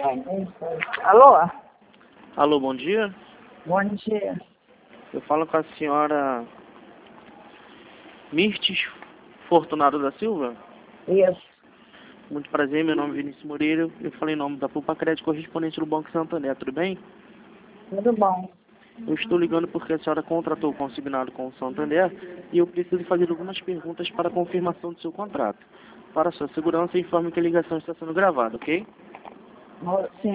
Alô? Alô, bom dia. Bom dia. Eu falo com a senhora Mirtes Fortunado da Silva. Isso. Muito prazer, meu nome é Vinícius Moreira. Eu falei em nome da Pulpa Crédito, correspondente do Banco Santander, tudo bem? Tudo bom. Eu estou ligando porque a senhora contratou o consignado com o Santander e eu preciso fazer algumas perguntas para a confirmação do seu contrato. Para sua segurança, informe que a ligação está sendo gravada, ok? Sim.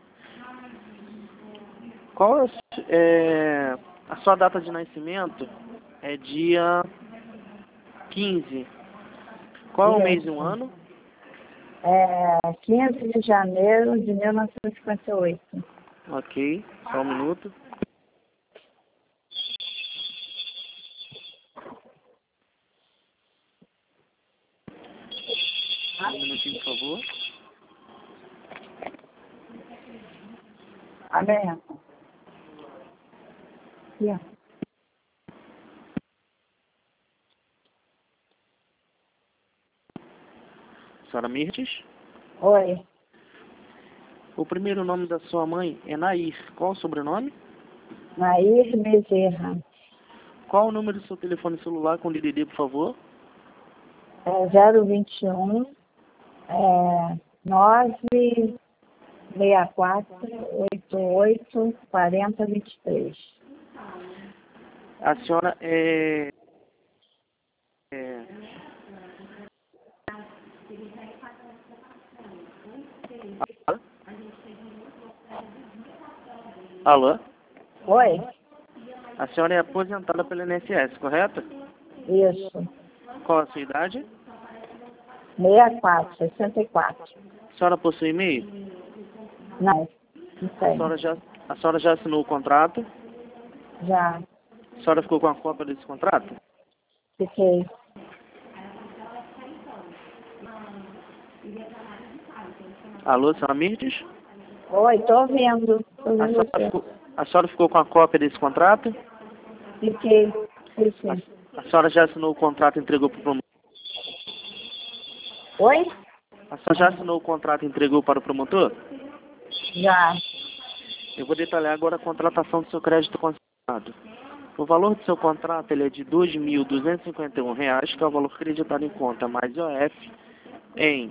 Qual é a sua data de nascimento? É dia 15. Qual é o mês e o ano? 15 de janeiro de 1958. Ok, só um minuto. Um minutinho, por favor. Amém. Aqui, ó. Senhora Mirtes. Oi. O primeiro nome da sua mãe é Nair. Qual o sobrenome? Nair Bezerra. Qual o número do seu telefone celular com DDD, por favor? 021 964 88 40 23. A senhora Alô? Oi? A senhora é aposentada pelo INSS, correto? Isso. Qual a sua idade? 64. A senhora possui e-mail? Não sei. A senhora já assinou o contrato? Já A senhora ficou com a cópia desse contrato? fiquei. Alô, senhora Mirtes? Oi, tô ouvindo. Tô ouvindo você. A senhora ficou com a cópia desse contrato? Fiquei. A senhora já assinou o contrato e entregou para o promotor? Oi? A senhora já assinou o contrato e entregou para o promotor? Já. Eu vou detalhar agora a contratação do seu crédito consignado. O valor do seu contrato ele é de R$ 2.251, que é o valor creditado em conta, mais IOF, em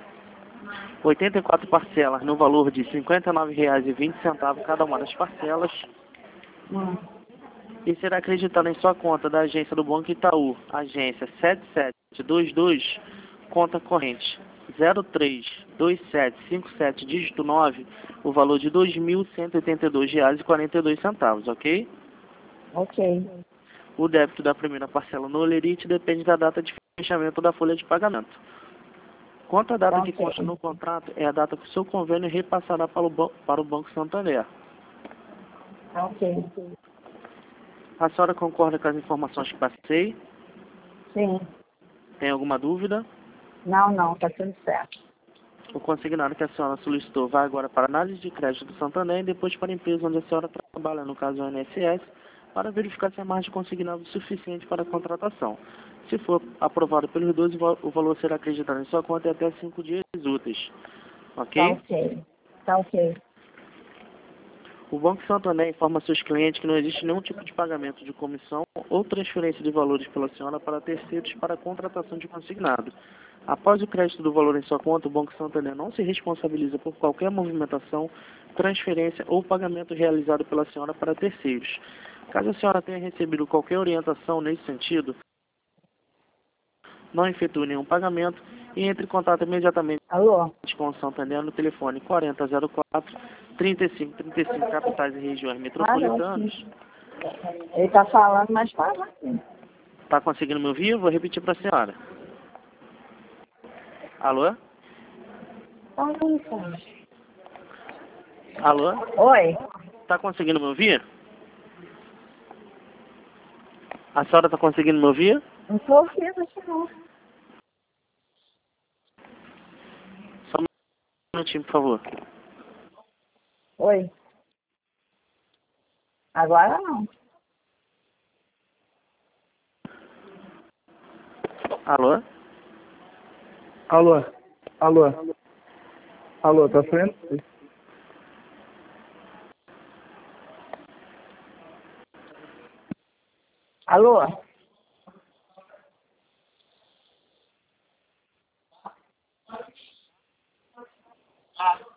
84 parcelas, no valor de R$ 59,20 cada uma das parcelas, e será acreditado em sua conta da agência do Banco Itaú, agência 7722, conta corrente 032757, dígito 9, o valor de R$ 2.182,42, ok? Ok. O débito da primeira parcela no Olerite depende da data de fechamento da folha de pagamento. Quanto à data que consta no contrato, é a data que o seu convênio repassará para o Banco Santander. Ok. A senhora concorda com as informações que passei? Sim. Tem alguma dúvida? Não, tá tudo certo. O consignado que a senhora solicitou vai agora para a análise de crédito do Santander e depois para a empresa onde a senhora trabalha, no caso o INSS, para verificar se a margem consignada é suficiente para a contratação. Se for aprovado pelos dois, o valor será acreditado em sua conta em até 5 dias úteis. Ok? Tá ok. O Banco Santander informa seus clientes que não existe nenhum tipo de pagamento de comissão ou transferência de valores pela senhora para terceiros para a contratação de consignado. Após o crédito do valor em sua conta, o Banco Santander não se responsabiliza por qualquer movimentação, transferência ou pagamento realizado pela senhora para terceiros. Caso a senhora tenha recebido qualquer orientação nesse sentido, não efetue nenhum pagamento e entre em contato imediatamente Alô? com o Santander no telefone 4004-3535, capitais e regiões metropolitanas. Ele tá falando, mas fala assim. Está conseguindo me ouvir? Vou repetir para a senhora. Alô? Alô? Oi? Está conseguindo me ouvir? A senhora está conseguindo me ouvir? Não tô ouvindo aqui não. Só um minutinho, por favor. Oi? Agora não. Alô? Alô, tá saindo? Alô? Ah.